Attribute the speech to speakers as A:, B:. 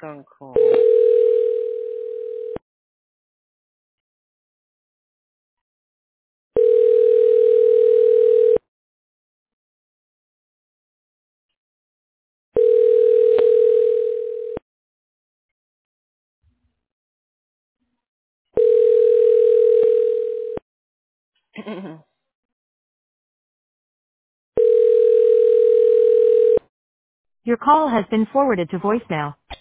A: phone call.
B: Your call has been forwarded to voicemail.